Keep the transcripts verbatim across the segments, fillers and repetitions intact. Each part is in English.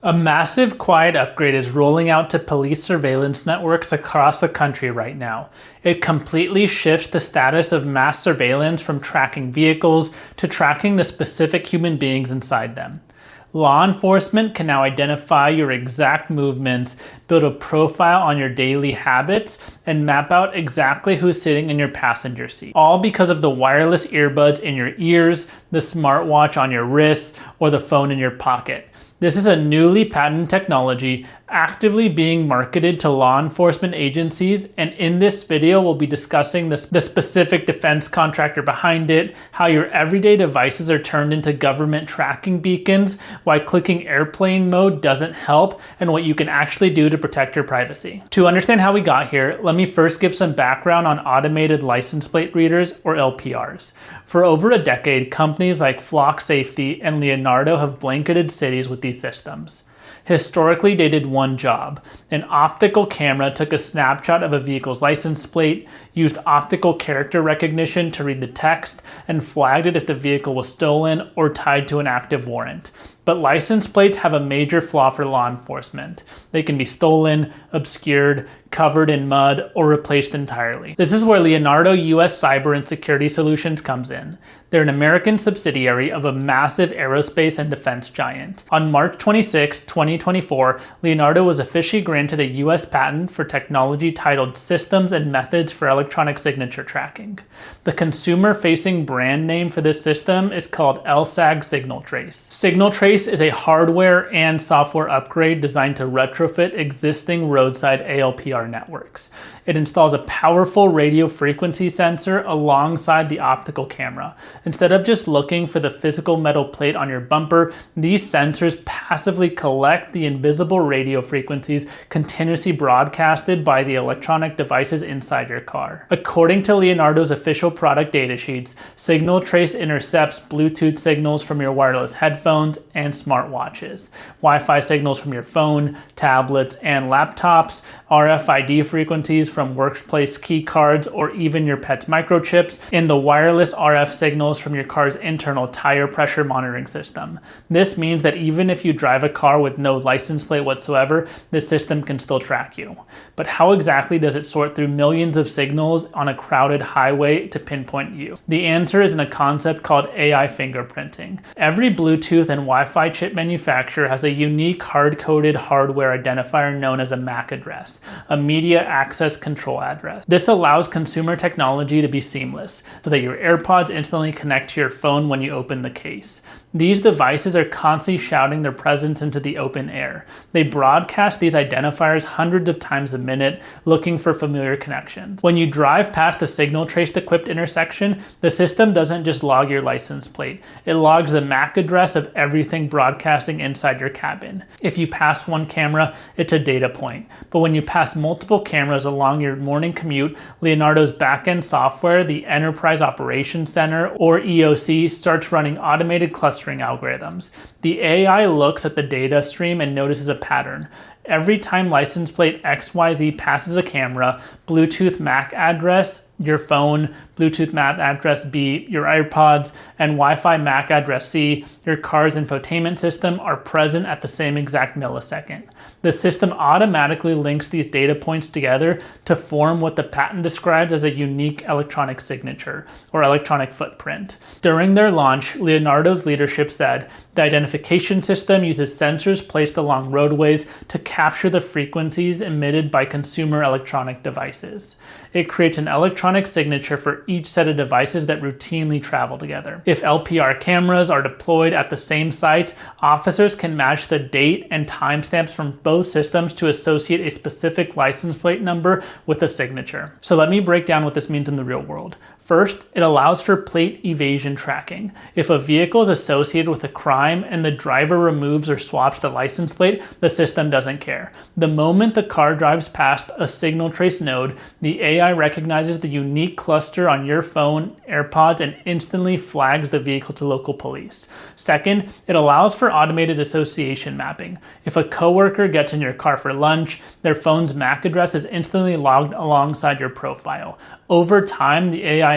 A massive quiet upgrade is rolling out to police surveillance networks across the country right now. It completely shifts the status of mass surveillance from tracking vehicles to tracking the specific human beings inside them. Law enforcement can now identify your exact movements, build a profile on your daily habits, and map out exactly who's sitting in your passenger seat. All because of the wireless earbuds in your ears, the smartwatch on your wrists, or the phone in your pocket. This is a newly patented technology actively being marketed to law enforcement agencies, and in this video we'll be discussing the, the specific defense contractor behind it, how your everyday devices are turned into government tracking beacons, why clicking airplane mode doesn't help, and what you can actually do to protect your privacy. To understand how we got here, let me first give some background on automated license plate readers, or L P Rs. For over a decade, companies like Flock Safety and Leonardo have blanketed cities with these systems. Historically, they did one job. An optical camera took a snapshot of a vehicle's license plate, used optical character recognition to read the text, and flagged it if the vehicle was stolen or tied to an active warrant. But license plates have a major flaw for law enforcement. They can be stolen, obscured, covered in mud, or replaced entirely. This is where Leonardo U S Cyber and Security Solutions comes in. They're an American subsidiary of a massive aerospace and defense giant. On March twenty-sixth, twenty twenty-four, Leonardo was officially granted a U S patent for technology titled Systems and Methods for Electronic Signature Tracking. The consumer-facing brand name for this system is called L S A G SignalTrace. SignalTrace is a hardware and software upgrade designed to retrofit existing roadside A L P R networks. It installs a powerful radio frequency sensor alongside the optical camera. Instead of just looking for the physical metal plate on your bumper, these sensors passively collect the invisible radio frequencies continuously broadcasted by the electronic devices inside your car. According to Leonardo's official product datasheets, SignalTrace intercepts Bluetooth signals from your wireless headphones and smartwatches, Wi-Fi signals from your phone, tablets, and laptops, R F I D frequencies from workplace key cards, or even your pet's microchips, and the wireless R F signals from your car's internal tire pressure monitoring system. This means that even if you drive a car with no license plate whatsoever, the system can still track you. But how exactly does it sort through millions of signals on a crowded highway to pinpoint you? The answer is in a concept called A I fingerprinting. Every Bluetooth and Wi-Fi chip manufacturer has a unique hard-coded hardware identifier known as a M A C address, a media access control address. This allows consumer technology to be seamless, so that your AirPods instantly connect to your phone when you open the case. These devices are constantly shouting their presence into the open air. They broadcast these identifiers hundreds of times a minute, looking for familiar connections. When you drive past the SignalTrace equipped intersection, the system doesn't just log your license plate. It logs the M A C address of everything broadcasting inside your cabin. If you pass one camera, it's a data point. But when you pass multiple cameras along your morning commute, Leonardo's backend software, the Enterprise Operations Center, or E O C, starts running automated clustering algorithms. The A I looks at the data stream and notices a pattern. Every time license plate X Y Z passes a camera, Bluetooth M A C address, your phone, Bluetooth M A C address B, your AirPods, and Wi-Fi M A C address C, your car's infotainment system, are present at the same exact millisecond. The system automatically links these data points together to form what the patent describes as a unique electronic signature, or electronic footprint. During their launch, Leonardo's leadership said, the identification system uses sensors placed along roadways to capture the frequencies emitted by consumer electronic devices. It creates an electronic signature for each set of devices that routinely travel together. If L P R cameras are deployed at the same sites, officers can match the date and timestamps from both systems to associate a specific license plate number with a signature. So let me break down what this means in the real world. First, it allows for plate evasion tracking. If a vehicle is associated with a crime and the driver removes or swaps the license plate, the system doesn't care. The moment the car drives past a SignalTrace node, the A I recognizes the unique cluster on your phone, AirPods, and instantly flags the vehicle to local police. Second, it allows for automated association mapping. If a coworker gets in your car for lunch, their phone's M A C address is instantly logged alongside your profile. Over time, the A I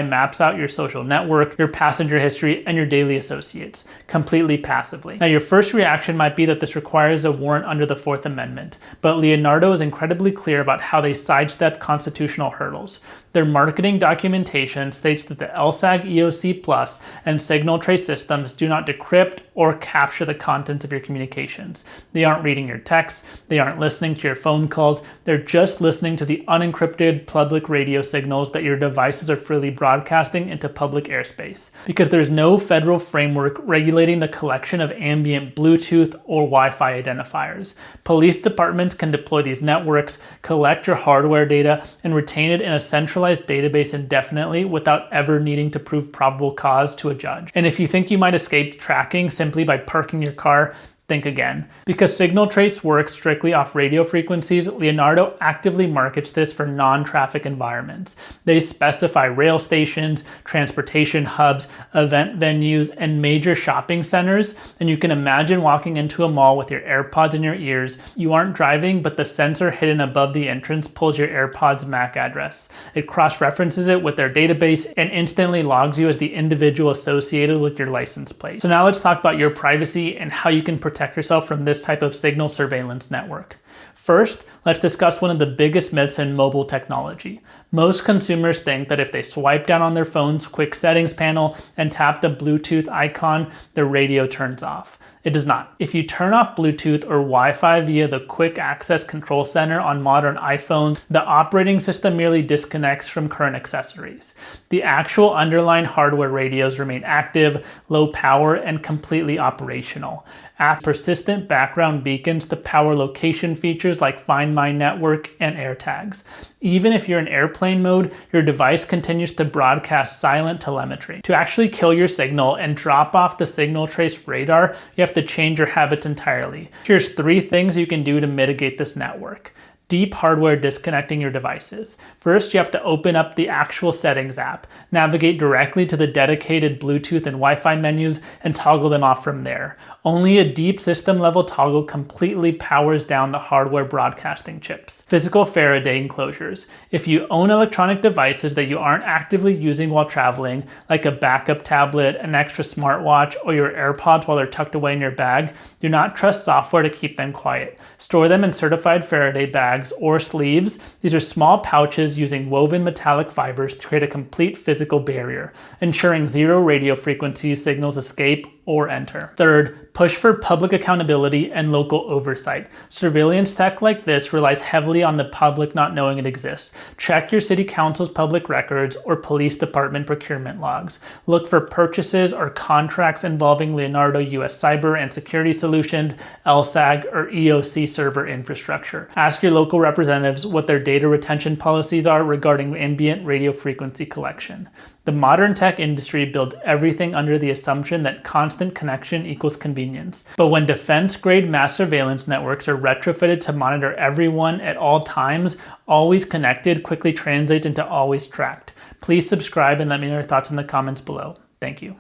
maps out your social network, your passenger history, and your daily associates, completely passively. Now, your first reaction might be that this requires a warrant under the Fourth Amendment, but Leonardo is incredibly clear about how they sidestep constitutional hurdles. Their marketing documentation states that the L S A G E O C Plus and Signal Trace systems do not decrypt or capture the content of your communications. They aren't reading your texts, they aren't listening to your phone calls, they're just listening to the unencrypted public radio signals that your devices are freely broadcasting into public airspace. Because there's no federal framework regulating the collection of ambient Bluetooth or Wi-Fi identifiers. Police departments can deploy these networks, collect your hardware data, and retain it in a centralized database indefinitely without ever needing to prove probable cause to a judge. And if you think you might escape tracking simply by parking your car, think again. Because Signal Trace works strictly off radio frequencies, Leonardo actively markets this for non-traffic environments. They specify rail stations, transportation hubs, event venues, and major shopping centers. And you can imagine walking into a mall with your AirPods in your ears. You aren't driving, but the sensor hidden above the entrance pulls your AirPods M A C address. It cross-references it with their database and instantly logs you as the individual associated with your license plate. So now let's talk about your privacy and how you can protect protect yourself from this type of signal surveillance network. First, let's discuss one of the biggest myths in mobile technology. Most consumers think that if they swipe down on their phone's quick settings panel and tap the Bluetooth icon, their radio turns off. It does not. If you turn off Bluetooth or Wi-Fi via the Quick Access Control Center on modern iPhones, the operating system merely disconnects from current accessories. The actual underlying hardware radios remain active, low power, and completely operational. Add persistent background beacons to power location features like Find My Network and AirTags. Even if you're in airplane mode, your device continues to broadcast silent telemetry. To actually kill your signal and drop off the Signal Trace radar, you have to change your habits entirely. Here's three things you can do to mitigate this network. Deep hardware disconnecting your devices. First, you have to open up the actual settings app, navigate directly to the dedicated Bluetooth and Wi-Fi menus, and toggle them off from there. Only a deep system level toggle completely powers down the hardware broadcasting chips. Physical Faraday enclosures. If you own electronic devices that you aren't actively using while traveling, like a backup tablet, an extra smartwatch, or your AirPods while they're tucked away in your bag, do not trust software to keep them quiet. Store them in certified Faraday bags or sleeves. These are small pouches using woven metallic fibers to create a complete physical barrier, ensuring zero radio frequency signals escape or enter. Third, push for public accountability and local oversight. Surveillance tech like this relies heavily on the public not knowing it exists. Check your city council's public records or police department procurement logs. Look for purchases or contracts involving Leonardo U S Cyber and Security Solutions, L S A G, or E O C server infrastructure. Ask your local representatives what their data retention policies are regarding ambient radio frequency collection. The modern tech industry builds everything under the assumption that constant connection equals convenience. But when defense-grade mass surveillance networks are retrofitted to monitor everyone at all times, always connected quickly translates into always tracked. Please subscribe and let me know your thoughts in the comments below. Thank you.